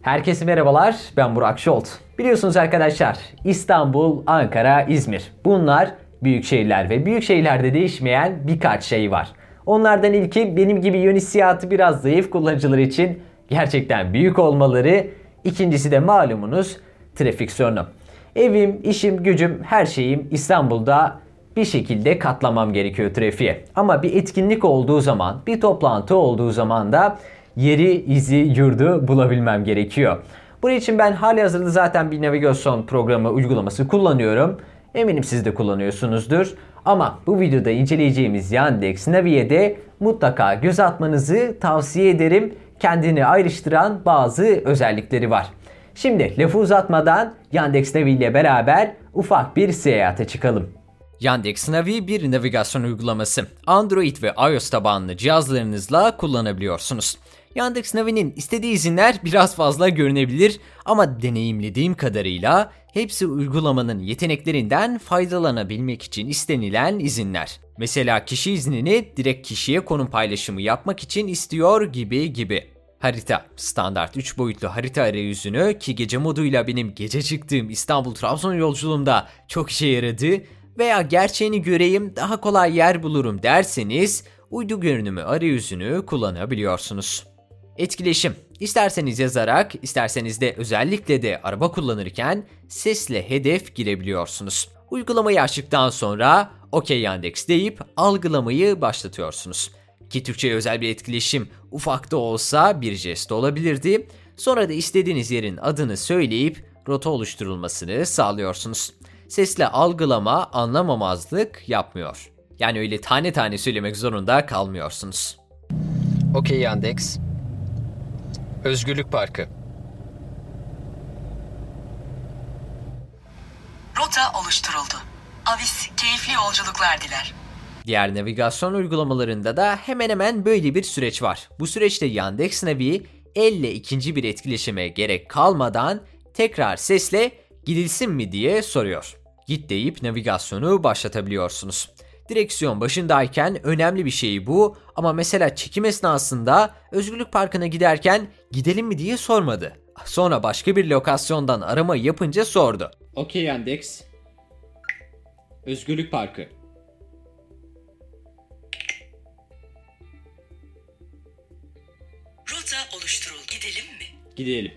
Herkese merhabalar, ben Burak Şolt. Biliyorsunuz arkadaşlar, İstanbul, Ankara, İzmir. Bunlar büyük şehirler ve büyük şehirlerde değişmeyen birkaç şey var. Onlardan ilki benim gibi yön hissiyatı biraz zayıf kullanıcılar için gerçekten büyük olmaları. İkincisi de malumunuz trafik sorunu. Evim, işim, gücüm, her şeyim İstanbul'da bir şekilde katlamam gerekiyor trafiğe. Ama bir etkinlik olduğu zaman, bir toplantı olduğu zaman da yeri, izi, yurdu bulabilmem gerekiyor. Bunun için ben halihazırda zaten bir navigasyon programı uygulaması kullanıyorum. Eminim siz de kullanıyorsunuzdur. Ama bu videoda inceleyeceğimiz Yandex Navi'ye de mutlaka göz atmanızı tavsiye ederim. Kendini ayrıştıran bazı özellikleri var. Şimdi lafı uzatmadan Yandex Navi ile beraber ufak bir seyahate çıkalım. Yandex Navi bir navigasyon uygulaması. Android ve iOS tabanlı cihazlarınızla kullanabiliyorsunuz. Yandex Navi'nin istediği izinler biraz fazla görünebilir ama deneyimlediğim kadarıyla hepsi uygulamanın yeteneklerinden faydalanabilmek için istenilen izinler. Mesela kişi iznini direkt kişiye konum paylaşımı yapmak için istiyor gibi. Harita, standart 3 boyutlu harita arayüzünü ki gece moduyla benim gece çıktığım İstanbul-Trabzon yolculuğumda çok işe yaradı veya gerçeğini göreyim daha kolay yer bulurum derseniz uydu görünümü arayüzünü kullanabiliyorsunuz. Etkileşim. İsterseniz yazarak, isterseniz de özellikle de araba kullanırken sesle hedef girebiliyorsunuz. Uygulamayı açtıktan sonra OK Yandex deyip algılamayı başlatıyorsunuz. Ki Türkçe'ye özel bir etkileşim ufak da olsa bir jest olabilirdi. Sonra da istediğiniz yerin adını söyleyip rota oluşturulmasını sağlıyorsunuz. Sesle algılama anlamamazlık yapmıyor. Yani öyle tane tane söylemek zorunda kalmıyorsunuz. OK Yandex. Özgürlük Parkı. Rota oluşturuldu. Avis keyifli yolculuklar diler. Diğer navigasyon uygulamalarında da hemen hemen böyle bir süreç var. Bu süreçte Yandex Navi elle ikinci bir etkileşime gerek kalmadan tekrar sesle gidilsin mi diye soruyor. Git deyip navigasyonu başlatabiliyorsunuz. Direksiyon başındayken önemli bir şey bu ama mesela çekim esnasında Özgürlük Parkı'na giderken gidelim mi diye sormadı. Sonra başka bir lokasyondan arama yapınca sordu. OK Yandex. Özgürlük Parkı. Rota oluşturuldu. Gidelim mi? Gidelim.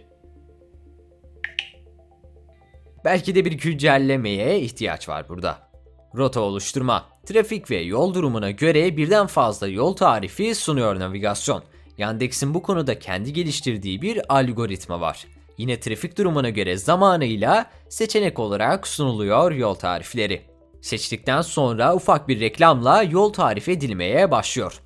Belki de bir güncellemeye ihtiyaç var burada. Rota oluşturma. Trafik ve yol durumuna göre birden fazla yol tarifi sunuyor navigasyon. Yandex'in bu konuda kendi geliştirdiği bir algoritma var. Yine trafik durumuna göre zamanıyla seçenek olarak sunuluyor yol tarifleri. Seçtikten sonra ufak bir reklamla yol tarifi edilmeye başlıyor.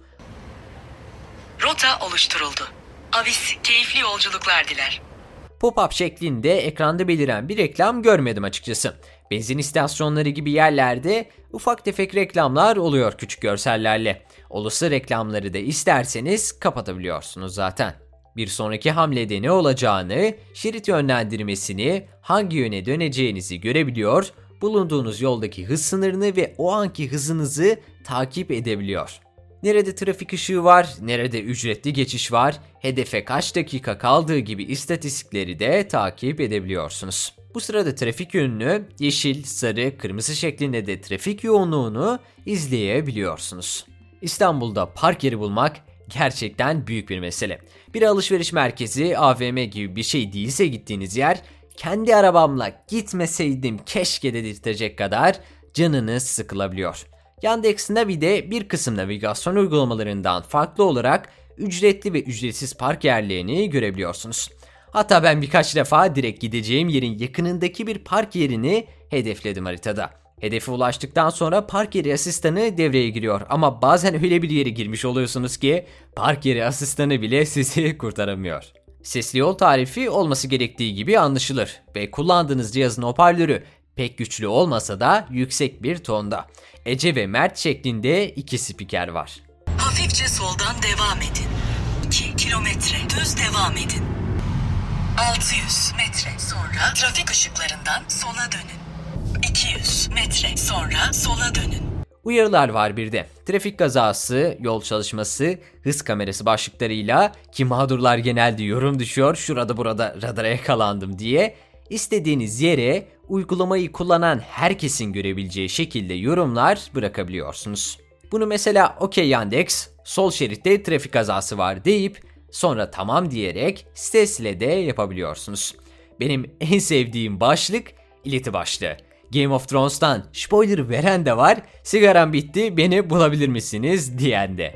Rota oluşturuldu. Avis keyifli yolculuklar diler. Pop-up şeklinde ekranda beliren bir reklam görmedim açıkçası. Benzin istasyonları gibi yerlerde ufak tefek reklamlar oluyor küçük görsellerle. Olası reklamları da isterseniz kapatabiliyorsunuz zaten. Bir sonraki hamlede ne olacağını, şerit yönlendirmesini, hangi yöne döneceğinizi görebiliyor, bulunduğunuz yoldaki hız sınırını ve o anki hızınızı takip edebiliyor. Nerede trafik ışığı var, nerede ücretli geçiş var, hedefe kaç dakika kaldığı gibi istatistikleri de takip edebiliyorsunuz. Bu sırada trafik yönünü yeşil, sarı, kırmızı şeklinde de trafik yoğunluğunu izleyebiliyorsunuz. İstanbul'da park yeri bulmak gerçekten büyük bir mesele. Bir alışveriş merkezi, AVM gibi bir şey değilse gittiğiniz yer, kendi arabamla gitmeseydim keşke dedirtecek kadar canınız sıkılabiliyor. Yandex Navi'de bir kısım navigasyon uygulamalarından farklı olarak ücretli ve ücretsiz park yerlerini görebiliyorsunuz. Hatta ben birkaç defa direkt gideceğim yerin yakınındaki bir park yerini hedefledim haritada. Hedefe ulaştıktan sonra park yeri asistanı devreye giriyor ama bazen öyle bir yere girmiş oluyorsunuz ki park yeri asistanı bile sizi kurtaramıyor. Sesli yol tarifi olması gerektiği gibi anlaşılır ve kullandığınız cihazın hoparlörü pek güçlü olmasa da yüksek bir tonda. Ece ve Mert şeklinde iki spiker var. Hafifçe soldan devam edin. 2 kilometre düz devam edin. 600 metre sonra trafik ışıklarından sola dönün. 200 metre sonra sola dönün. Uyarılar var bir de. Trafik kazası, yol çalışması, hız kamerası başlıklarıyla ki mağdurlar genelde yorum düşüyor şurada burada radara yakalandım diye. İstediğiniz yere uygulamayı kullanan herkesin görebileceği şekilde yorumlar bırakabiliyorsunuz. Bunu mesela "Okey Yandex, sol şeritte trafik kazası var" deyip sonra "tamam" diyerek sesle de yapabiliyorsunuz. Benim en sevdiğim başlık ileti başlığı. Game of Thrones'tan spoiler veren de var, "sigaram bitti, beni bulabilir misiniz?" diyen de.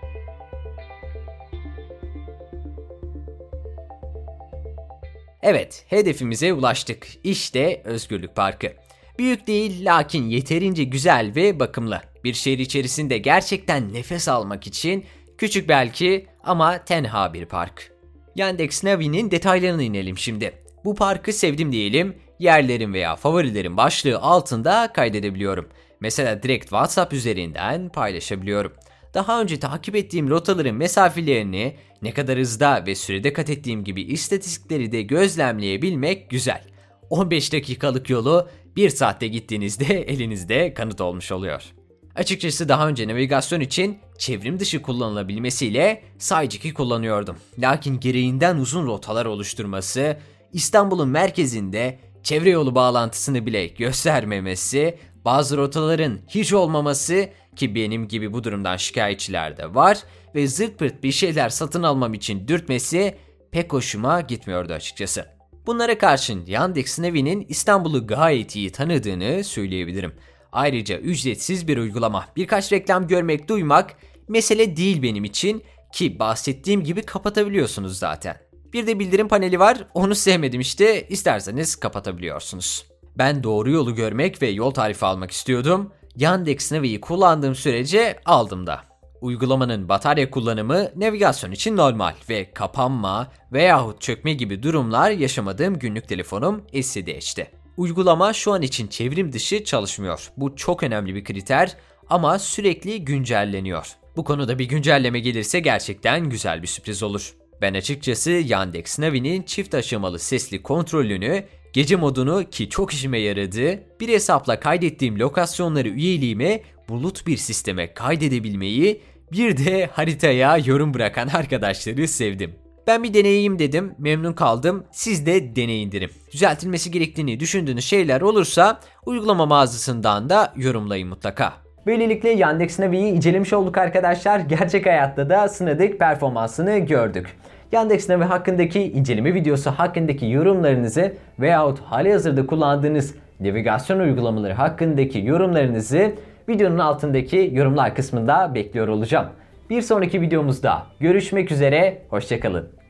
Evet, hedefimize ulaştık. İşte Özgürlük Parkı. Büyük değil lakin yeterince güzel ve bakımlı. Bir şehir içerisinde gerçekten nefes almak için küçük belki ama tenha bir park. Yandex Navi'nin detaylarına inelim şimdi. Bu parkı sevdim diyelim, yerlerin veya favorilerin başlığı altında kaydedebiliyorum. Mesela direkt WhatsApp üzerinden paylaşabiliyorum. Daha önce takip ettiğim rotaların mesafelerini, ne kadar hızda ve sürede kat ettiğim gibi istatistikleri de gözlemleyebilmek güzel. 15 dakikalık yolu 1 saatte gittiğinizde elinizde kanıt olmuş oluyor. Açıkçası daha önce navigasyon için çevrim dışı kullanılabilmesiyle Saycik'i kullanıyordum. Lakin gereğinden uzun rotalar oluşturması, İstanbul'un merkezinde çevre yolu bağlantısını bile göstermemesi, bazı rotaların hiç olmaması ki benim gibi bu durumdan şikayetçiler de var ve zırt pırt bir şeyler satın almam için dürtmesi pek hoşuma gitmiyordu açıkçası. Bunlara karşın Yandex Navi'nin İstanbul'u gayet iyi tanıdığını söyleyebilirim. Ayrıca ücretsiz bir uygulama, birkaç reklam görmek, duymak mesele değil benim için ki bahsettiğim gibi kapatabiliyorsunuz zaten. Bir de bildirim paneli var, onu sevmedim işte, isterseniz kapatabiliyorsunuz. Ben doğru yolu görmek ve yol tarifi almak istiyordum. Yandex Navi'yi kullandığım sürece aldım da. Uygulamanın batarya kullanımı navigasyon için normal ve kapanma veyahut çökme gibi durumlar yaşamadığım günlük telefonum S7'de. Uygulama şu an için çevrim dışı çalışmıyor. Bu çok önemli bir kriter ama sürekli güncelleniyor. Bu konuda bir güncelleme gelirse gerçekten güzel bir sürpriz olur. Ben açıkçası Yandex Navi'nin çift aşamalı sesli kontrolünü, gece modunu ki çok işime yaradı, bir hesapla kaydettiğim lokasyonları üyeliğime bulut bir sisteme kaydedebilmeyi, bir de haritaya yorum bırakan arkadaşları sevdim. Ben bir deneyeyim dedim, memnun kaldım, siz de deneyin derim. Düzeltilmesi gerektiğini düşündüğünüz şeyler olursa uygulama mağazasından da yorumlayın mutlaka. Böylelikle Yandex Navi'yi incelemiş olduk arkadaşlar. Gerçek hayatta da sınadık, performansını gördük. Yandex Navi hakkındaki inceleme videosu hakkındaki yorumlarınızı veyahut halihazırda kullandığınız navigasyon uygulamaları hakkındaki yorumlarınızı videonun altındaki yorumlar kısmında bekliyor olacağım. Bir sonraki videomuzda görüşmek üzere, hoşça kalın.